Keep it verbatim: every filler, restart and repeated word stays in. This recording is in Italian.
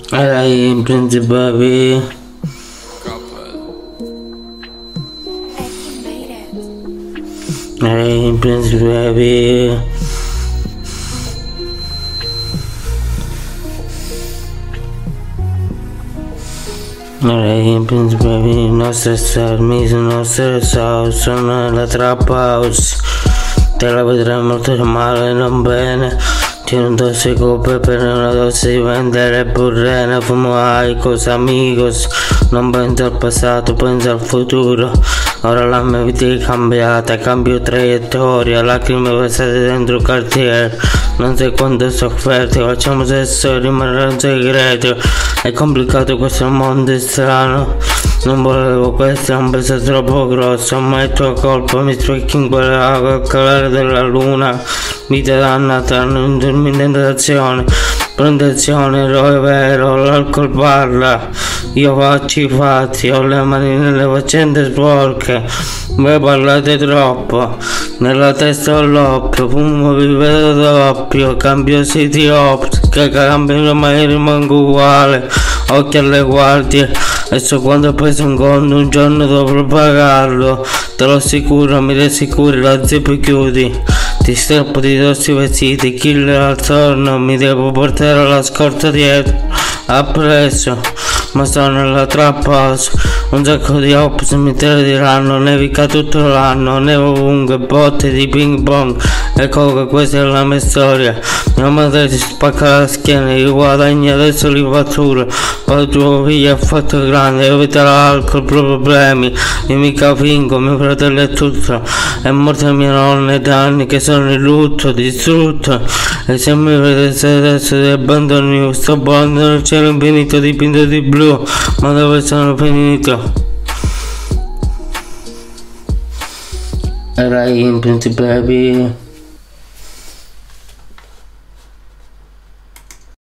Era in principe. Era in principe. Era in principe. I nostri armi sono stressato, sono nella trap house. Te la vedrai molto male, non bene. Tiene un dose coppe per una dose di vendere burrene. Fumo Icos, amigos. Non penso al passato, penso al futuro. Ora la mia vita è cambiata, cambio traiettoria. Lacrime versate dentro il quartiere. Non sai quanto ho sofferto, facciamo sesso e rimarrà un segreto. È complicato, questo mondo è strano. Non volevo questo, è un peso troppo grosso, ma è tua colpa, mi specchi in quella col calore della luna. Vita dannata, non dormi in tentazione. Protezione, eroe vero, l'alcol parla. Io faccio i fatti, ho le mani nelle faccende sporche. Voi parlate troppo, nella testa ho l'oppio, fumo vi vedo doppio, cambio siti ottica, cambio ma io rimango uguale. Occhi alle guardie, e so quando ho preso un conto, un giorno dovrò pagarlo. Te lo assicuro, mi rassicuri, la zip chiudi. Ti strappo di tossi vestiti, killer attorno, mi devo portare la scorta dietro. Appresso, ma sto nella trap house. Un sacco di ops mi tradiranno, nevica tutto l'anno, nevo ovunque, botte di ping pong. Ecco che questa è la mia storia. Mia madre si spacca la schiena, io guadagno adesso li fatturo. Poi tuo figlio è fatto grande, evita l'alcol, problemi. Io mica fingo, mio fratello è tutto. È morta mia nonna e da anni che sono in lutto, distrutto. E se mi vedesse adesso ti abbandono, sto volando nel cielo infinito dipinto di blu. Ma dove sono finito? Era in principe.